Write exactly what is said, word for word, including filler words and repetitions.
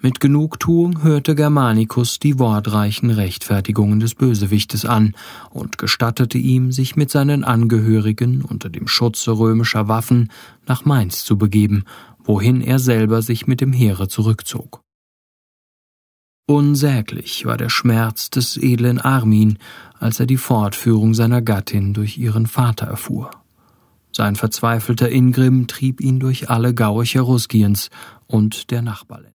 Mit Genugtuung hörte Germanicus die wortreichen Rechtfertigungen des Bösewichtes an und gestattete ihm, sich mit seinen Angehörigen unter dem Schutze römischer Waffen nach Mainz zu begeben, wohin er selber sich mit dem Heere zurückzog. Unsäglich war der Schmerz des edlen Armin, als er die Fortführung seiner Gattin durch ihren Vater erfuhr. Sein verzweifelter Ingrimm trieb ihn durch alle Gaue Cheruskiens und der Nachbarländer.